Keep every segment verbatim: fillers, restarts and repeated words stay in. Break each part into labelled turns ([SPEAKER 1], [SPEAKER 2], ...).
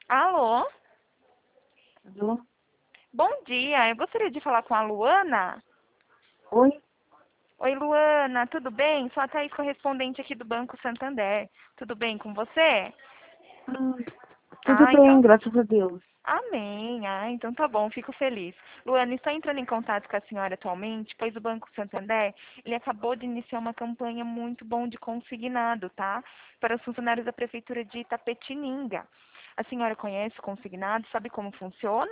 [SPEAKER 1] Alô?
[SPEAKER 2] Alô?
[SPEAKER 1] Bom dia, eu gostaria de falar com a Luana.
[SPEAKER 2] Oi?
[SPEAKER 1] Oi, Luana, tudo bem? Sou a Thaís, correspondente aqui do Banco Santander. Tudo bem com você?
[SPEAKER 2] Ah, tudo
[SPEAKER 1] Ah,
[SPEAKER 2] bem,
[SPEAKER 1] então.
[SPEAKER 2] graças a Deus.
[SPEAKER 1] Amém. Ah, então tá bom, fico feliz. Luana, estou entrando em contato com a senhora atualmente, pois o Banco Santander, ele acabou de iniciar uma campanha muito bom de consignado, tá? Para os funcionários da Prefeitura de Itapetininga. A senhora conhece o consignado, sabe como funciona?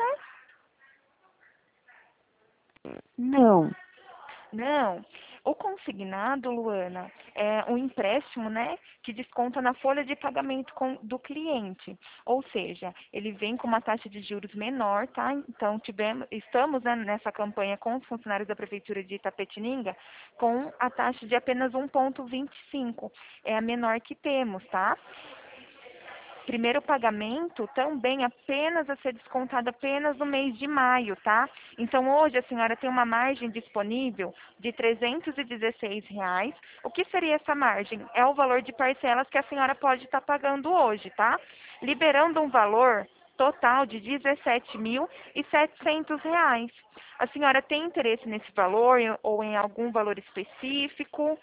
[SPEAKER 2] Não.
[SPEAKER 1] Não. O consignado, Luana, é um empréstimo, né, que desconta na folha de pagamento com- do cliente. Ou seja, ele vem com uma taxa de juros menor, tá? Então, tivemos, estamos, né, nessa campanha com os funcionários da Prefeitura de Itapetininga com a taxa de apenas um vírgula vinte e cinco. É a menor que temos, tá? Primeiro pagamento também apenas a ser descontado apenas no mês de maio, tá? Então hoje a senhora tem uma margem disponível de trezentos e dezesseis reais. O que seria essa margem? É o valor de parcelas que a senhora pode estar pagando hoje, tá? Liberando um valor total de dezessete mil e setecentos reais. A senhora tem interesse nesse valor ou em algum valor específico?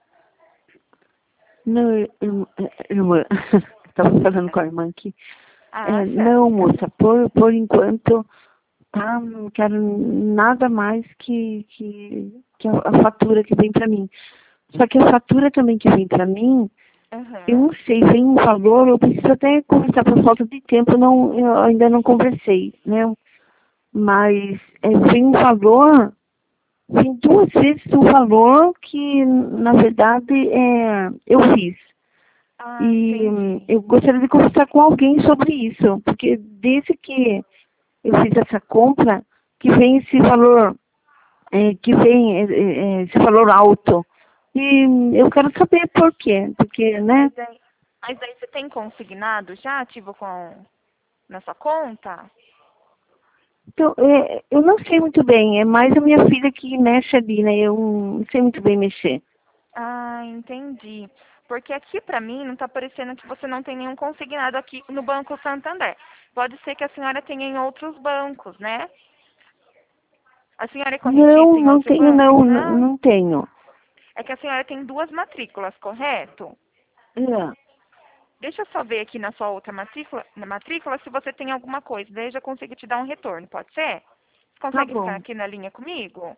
[SPEAKER 2] Não, irmã. irmã. Estava falando com a irmã aqui.
[SPEAKER 1] Ah,
[SPEAKER 2] É, não,
[SPEAKER 1] certo.
[SPEAKER 2] moça, por, por enquanto, tá? Não quero nada mais que, que, que a, a fatura que vem para mim. Só que a fatura também que vem para mim, eu
[SPEAKER 1] Aham.
[SPEAKER 2] não sei, vem um valor, eu preciso até conversar por falta de tempo, não, eu ainda não conversei, né? Mas é, vem um valor. Tem duas vezes o valor que, na verdade, é, eu fiz.
[SPEAKER 1] Ah,
[SPEAKER 2] E hum,
[SPEAKER 1] entendi.
[SPEAKER 2] eu gostaria de conversar com alguém sobre isso, porque desde que eu fiz essa compra, que vem esse valor, é, que vem é, é, esse valor alto. E hum, eu quero saber por quê. Porque, né?
[SPEAKER 1] Mas aí, mas aí você tem consignado já ativo com na sua conta?
[SPEAKER 2] Então, é, eu não sei muito bem, é mais a minha filha que mexe ali, né? Eu não sei muito bem mexer.
[SPEAKER 1] Ah, entendi. Porque aqui pra mim não tá parecendo que você não tem nenhum consignado aqui no Banco Santander. Pode ser que a senhora tenha em outros bancos, né? A senhora é
[SPEAKER 2] Não,
[SPEAKER 1] correntista em
[SPEAKER 2] não
[SPEAKER 1] outro
[SPEAKER 2] tenho,
[SPEAKER 1] banco?
[SPEAKER 2] não, não,
[SPEAKER 1] Não.
[SPEAKER 2] não tenho.
[SPEAKER 1] É que a senhora tem duas matrículas, correto?
[SPEAKER 2] É,
[SPEAKER 1] Deixa eu só ver aqui na sua outra matrícula, na matrícula se você tem alguma coisa. Daí eu já consigo te dar um retorno, pode ser? Você
[SPEAKER 2] tá
[SPEAKER 1] consegue ficar
[SPEAKER 2] bom.
[SPEAKER 1] aqui na linha comigo?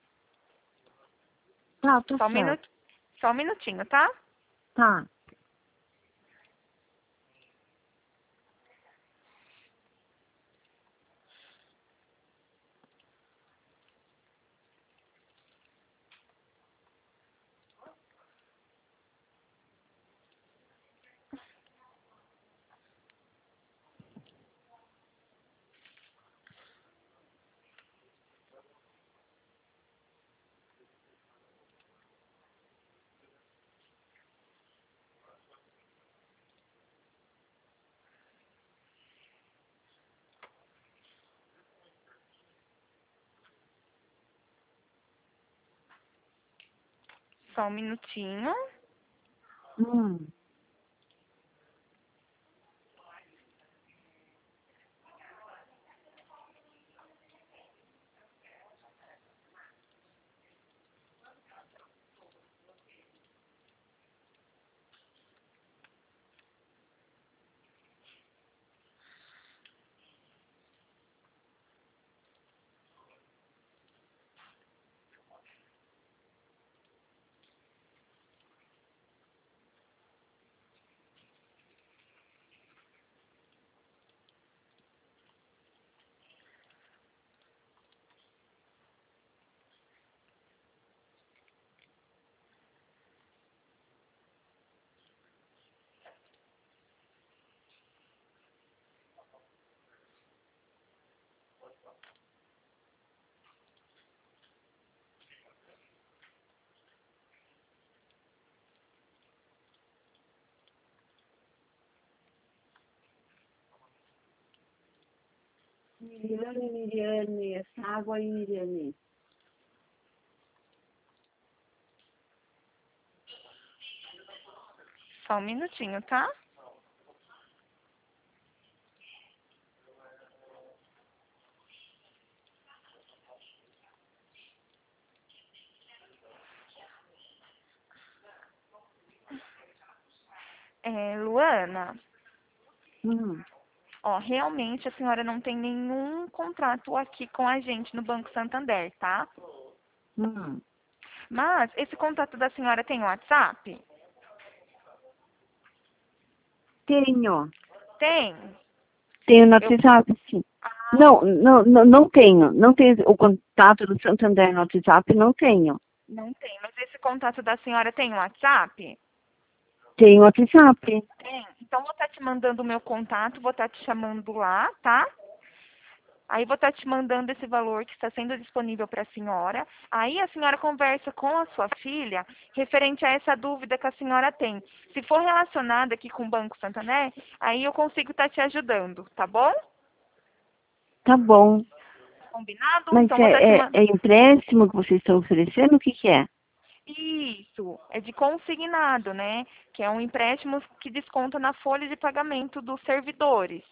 [SPEAKER 2] Tá, tá
[SPEAKER 1] Só um
[SPEAKER 2] certo.
[SPEAKER 1] minuto, só um minutinho, tá?
[SPEAKER 2] Tá.
[SPEAKER 1] Só um minutinho.
[SPEAKER 2] Hum. Miriane, Miriane, essa água aí, Miriane.
[SPEAKER 1] Só um minutinho, tá? É, Luana,
[SPEAKER 2] Hum,
[SPEAKER 1] ó, realmente a senhora não tem nenhum contrato aqui com a gente no Banco Santander, tá?
[SPEAKER 2] hum.
[SPEAKER 1] Mas esse contato da senhora tem WhatsApp?
[SPEAKER 2] Tenho.
[SPEAKER 1] Tem.
[SPEAKER 2] Tenho no
[SPEAKER 1] Eu,
[SPEAKER 2] WhatsApp, sim.
[SPEAKER 1] ah,
[SPEAKER 2] Não, não, não, não tenho. Não tenho o contato do Santander no WhatsApp, não tenho.
[SPEAKER 1] não tem. Mas esse contato da senhora tem WhatsApp?
[SPEAKER 2] Tenho WhatsApp.
[SPEAKER 1] Tem. Então vou estar te mandando o meu contato, vou estar te chamando lá, tá? Aí vou estar te mandando esse valor que está sendo disponível para a senhora. Aí a senhora conversa com a sua filha referente a essa dúvida que a senhora tem. Se for relacionada aqui com o Banco Santander, aí eu consigo estar te ajudando, tá bom?
[SPEAKER 2] Tá bom.
[SPEAKER 1] Combinado?
[SPEAKER 2] Mas
[SPEAKER 1] Então vou estar te
[SPEAKER 2] é, é,
[SPEAKER 1] mandando.
[SPEAKER 2] é empréstimo que vocês estão oferecendo? O que que é?
[SPEAKER 1] Isso, é de consignado, né? Que é um empréstimo que desconta na folha de pagamento dos servidores.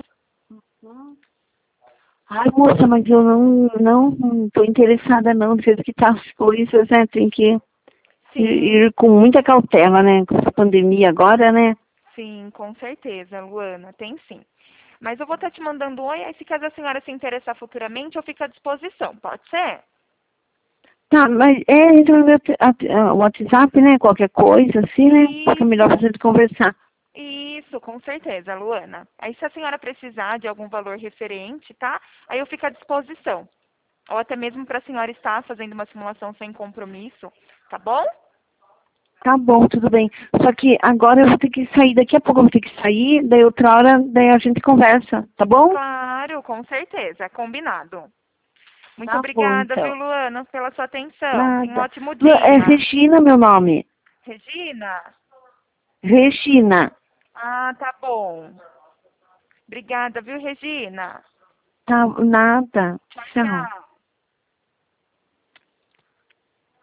[SPEAKER 2] Ai, moça, mas eu não, não, não tô interessada não, do jeito que tá as coisas, né? Tem que ir,
[SPEAKER 1] Sim,
[SPEAKER 2] ir com muita cautela, né? Com essa pandemia agora, né?
[SPEAKER 1] sim, com certeza, Luana, tem sim. Mas eu vou estar te mandando um oi, aí se caso a senhora se interessar futuramente, eu fico à disposição, pode ser?
[SPEAKER 2] Tá, mas é, entra no meu te- a- a- WhatsApp, né? Qualquer coisa, assim, né? Fica melhor pra
[SPEAKER 1] Isso,
[SPEAKER 2] gente conversar.
[SPEAKER 1] isso, com certeza, Luana. Aí se a senhora precisar de algum valor referente, tá? Aí eu fico à disposição. Ou até mesmo para a senhora estar fazendo uma simulação sem compromisso, tá bom?
[SPEAKER 2] Tá bom, tudo bem. Só que agora eu vou ter que sair, daqui a pouco eu vou ter que sair, daí outra hora, daí a gente conversa, tá bom?
[SPEAKER 1] Claro, com certeza, combinado. Muito
[SPEAKER 2] Tá bom,
[SPEAKER 1] obrigada, viu,
[SPEAKER 2] então.
[SPEAKER 1] Luana, pela sua atenção. Tenha um
[SPEAKER 2] Nada.
[SPEAKER 1] ótimo
[SPEAKER 2] Lu- É
[SPEAKER 1] dia.
[SPEAKER 2] Regina meu nome.
[SPEAKER 1] Regina?
[SPEAKER 2] Regina.
[SPEAKER 1] Ah, tá bom. Obrigada, viu, Regina?
[SPEAKER 2] Tá, nada.
[SPEAKER 1] Tchau,
[SPEAKER 2] Tchau.
[SPEAKER 1] tchau.